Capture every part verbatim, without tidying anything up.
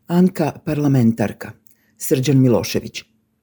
Anka parlamentarka, Srđan Milošević.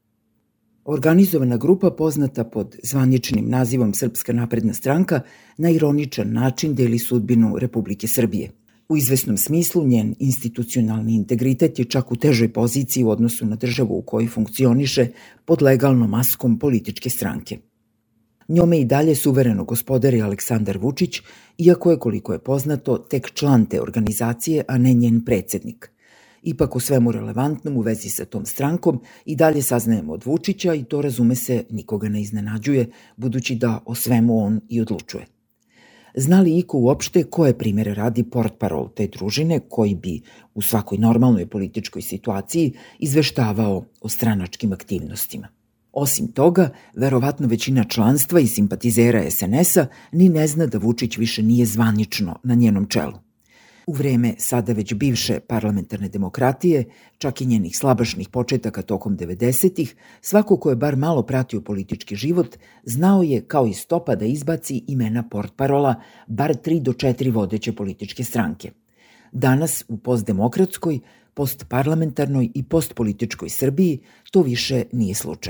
Organizovana grupa poznata pod zvaničnim nazivom Srpska napredna stranka na ironičan način deli sudbinu Republike Srbije. U izvesnom smislu njen institucionalni integritet je čak u težoj poziciji u odnosu na državu u kojoj funkcioniše pod legalnom maskom političke stranke. Njome i dalje suvereno gospodari Aleksandar Vučić, iako je, koliko je poznato, tek član te organizacije, a ne njen predsednik. Ipak o svemu relevantnom u vezi sa tom strankom i dalje saznajemo od Vučića i to, razume se, nikoga ne iznenađuje, budući da o svemu on i odlučuje. Zna li iko uopšte koje primere radi portparol te družine koji bi u svakoj normalnoj političkoj situaciji izveštavao o stranačkim aktivnostima? Osim toga, verovatno većina članstva i simpatizera es en es-a ni ne zna da Vučić više nije zvanično na njenom čelu. U vreme sada već bivše parlamentarne demokratije, čak i njenih slabašnih početaka tokom devedesetih, svako ko je bar malo pratio politički život, znao je kao iz topa da izbaci imena portparola bar tri do četiri vodeće političke stranke. Danas u postdemokratskoj, postparlamentarnoj i postpolitičkoj Srbiji to više nije slučaj.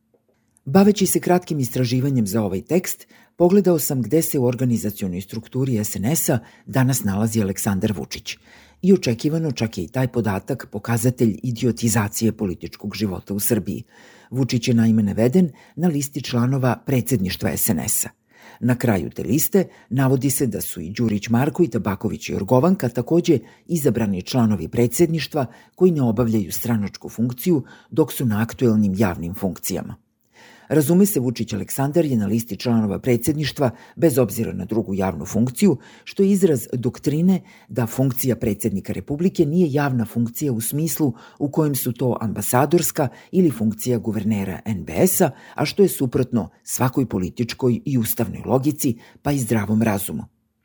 Baveći se kratkim istraživanjem za ovaj tekst, pogledao sam gde se u organizacionoj strukturi es en es-a danas nalazi Aleksandar Vučić. I očekivano čak je i taj podatak pokazatelj idiotizacije političkog života u Srbiji. Vučić je naime naveden na listi članova predsedništva es en es-a. Na kraju te liste navodi se da su i Đurić Marko i Tabaković Jorgovanka takođe izabrani članovi predsedništva koji ne obavljaju stranačku funkciju dok su na aktuelnim javnim funkcijama. Razume se, Vučić Aleksandar je na listi članova predsedništva bez obzira na drugu javnu funkciju, što je izraz doktrine da funkcija predsednika Republike nije javna funkcija u smislu u kojem su to ambasadorska ili funkcija guvernera en be es-a, a što je suprotno svakoj političkoj i ustavnoj logici, pa i zdravom razumu.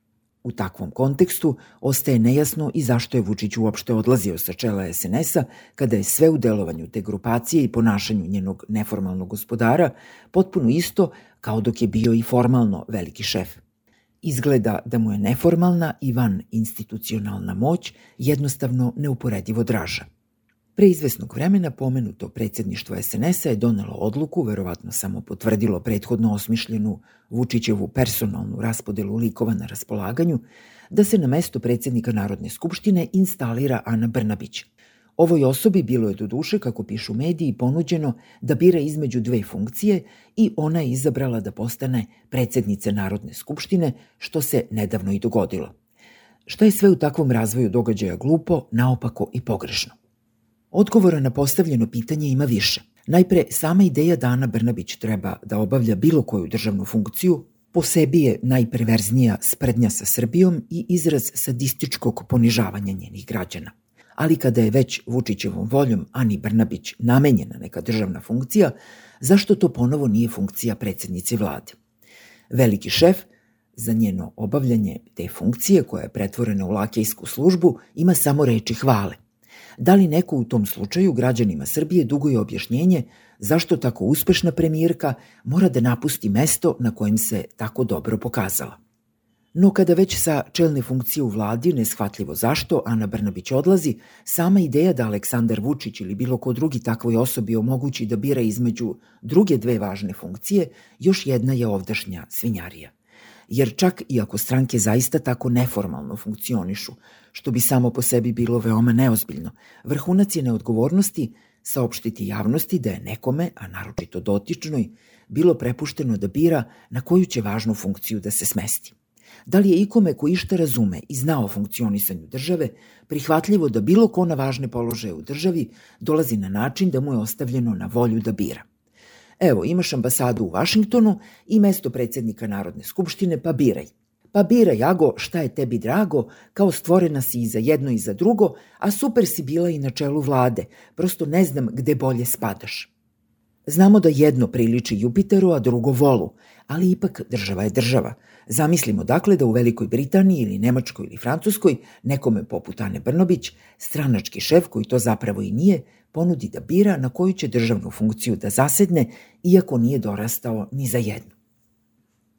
U takvom kontekstu ostaje nejasno i zašto je Vučić uopšte odlazio sa čela es en es-a kada je sve u delovanju te grupacije i ponašanju njenog neformalnog gospodara potpuno isto kao dok je bio i formalno veliki šef. Izgleda da mu je neformalna i van institucionalna moć jednostavno neuporedivo draža. Pre izvesnog vremena pomenuto predsedništvo es en es-a je donelo odluku, verovatno samo potvrdilo prethodno osmišljenu Vučićevu personalnu raspodelu likova na raspolaganju, da se na mesto predsednika Narodne skupštine instalira Ana Brnabić. Ovoj osobi bilo je doduše, kako pišu mediji, ponuđeno da bira između dve funkcije i ona je izabrala da postane predsednica Narodne skupštine, što se nedavno i dogodilo. Šta je sve u takvom razvoju događaja glupo, naopako i pogrešno? Odgovora na postavljeno pitanje ima više. Najpre, sama ideja da Ana Brnabić treba da obavlja bilo koju državnu funkciju po sebi je najperverznija sprdnja sa Srbijom i izraz sadističkog ponižavanja njenih građana. Ali kada je već Vučićevom voljom Ani Brnabić namenjena neka državna funkcija, zašto to ponovo nije funkcija predsednice vlade? Veliki šef za njeno obavljanje te funkcije, koja je pretvorena u lakejsku službu, ima samo reči hvale. Da li neko u tom slučaju građanima Srbije duguje objašnjenje zašto tako uspešna premijerka mora da napusti mesto na kojem se tako dobro pokazala? No kada već sa čelne funkcije u vladi, neshvatljivo zašto, Ana Brnabić odlazi, sama ideja da Aleksandar Vučić ili bilo ko drugi takvoj osobi omogući da bira između druge dve važne funkcije, još jedna je ovdašnja svinjarija. Jer čak i ako stranke zaista tako neformalno funkcionišu, što bi samo po sebi bilo veoma neozbiljno, vrhunac je neodgovornosti saopštiti javnosti da je nekome, a naročito dotičnoj, bilo prepušteno da bira na koju će važnu funkciju da se smesti. Da li je ikome ko išta razume i zna o funkcionisanju države prihvatljivo da bilo ko na važne položaje u državi dolazi na način da mu je ostavljeno na volju da bira? Evo, imaš ambasadu u Vašingtonu i mesto predsednika Narodne skupštine, pa biraj. Pa biraj, Ago, šta je tebi drago, kao stvorena si i za jedno i za drugo, a super si bila i na čelu vlade, prosto ne znam gde bolje spadaš. Znamo da jedno priliči Jupiteru, a drugo volu, ali ipak država je država. Zamislimo dakle da u Velikoj Britaniji ili Nemačkoj ili Francuskoj nekome poput Ane Brnabić, stranački šef koji to zapravo i nije, ponudi da bira na koju će državnu funkciju da zasedne, iako nije dorastao ni za jednu.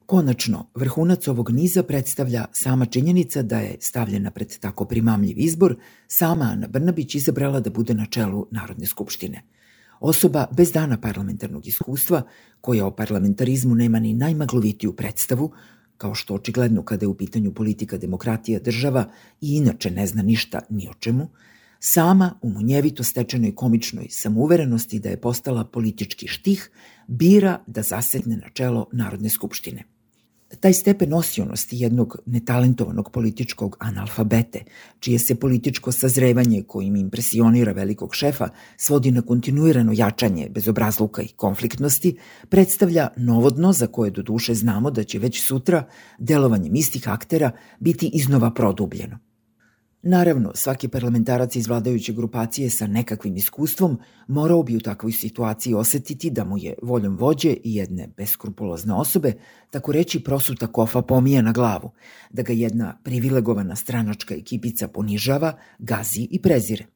Konačno, vrhunac ovog niza predstavlja sama činjenica da je stavljena pred tako primamljiv izbor sama Ana Brnabić izabrala da bude na čelu Narodne skupštine. Osoba bez dana parlamentarnog iskustva, koja o parlamentarizmu nema ni najmaglovitiju predstavu, kao što očigledno kada je u pitanju politika, demokratija, država i inače ne zna ništa ni o čemu, sama u munjevito stečenoj komičnoj samouverenosti da je postala politički štih, bira da zasedne na čelo Narodne skupštine. Taj stepen nosionosti jednog netalentovanog političkog analfabete, čije se političko sazrevanje kojim impresionira velikog šefa svodi na kontinuirano jačanje bezobrazluka i konfliktnosti, predstavlja novodno za koje do duše znamo da će već sutra delovanjem istih aktera biti iznova produbljeno. Naravno, svaki parlamentarac iz vladajuće grupacije sa nekakvim iskustvom morao bi u takvoj situaciji osetiti da mu je voljom vođe i jedne beskrupulozne osobe, tako reći prosuta kofa pomija na glavu, da ga jedna privilegovana stranačka ekipica ponižava, gazi i prezire.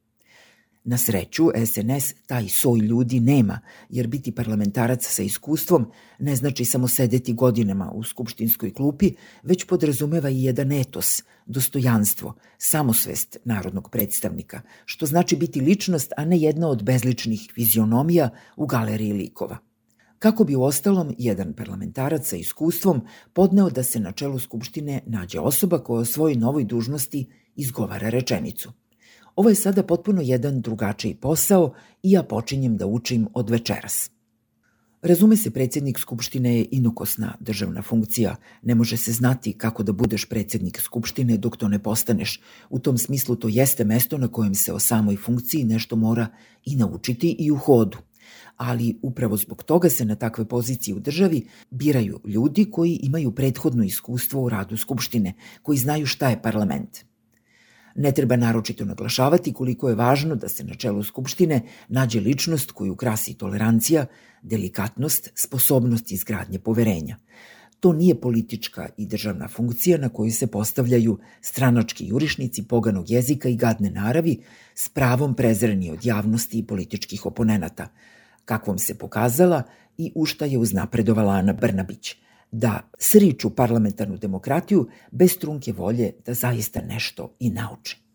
Na sreću, es en es taj soj ljudi nema, jer biti parlamentarac sa iskustvom ne znači samo sedeti godinama u skupštinskoj klupi, već podrazumeva i jedan etos, dostojanstvo, samosvest narodnog predstavnika, što znači biti ličnost, a ne jedna od bezličnih fizionomija u galeriji likova. Kako bi uostalom jedan parlamentarac sa iskustvom podneo da se na čelu skupštine nađe osoba koja o svojoj novoj dužnosti izgovara rečenicu: ovo je sada potpuno jedan drugačiji posao i ja počinjem da učim od večeras. Razume se, predsjednik skupštine je inokosna državna funkcija. Ne može se znati kako da budeš predsjednik skupštine dok to ne postaneš. U tom smislu to jeste mesto na kojem se o samoj funkciji nešto mora i naučiti i u hodu. Ali upravo zbog toga se na takve pozicije u državi biraju ljudi koji imaju prethodno iskustvo u radu skupštine, koji znaju šta je parlament. Ne treba naročito naglašavati koliko je važno da se na čelu skupštine nađe ličnost koju krasi tolerancija, delikatnost, sposobnost izgradnje poverenja. To nije politička i državna funkcija na koju se postavljaju stranački jurišnici poganog jezika i gadne naravi, s pravom prezreni od javnosti i političkih oponenata, kakvom se pokazala i u šta je uznapredovala Ana Brnabić, da sriču parlamentarnu demokratiju bez trunke volje da zaista nešto i nauče.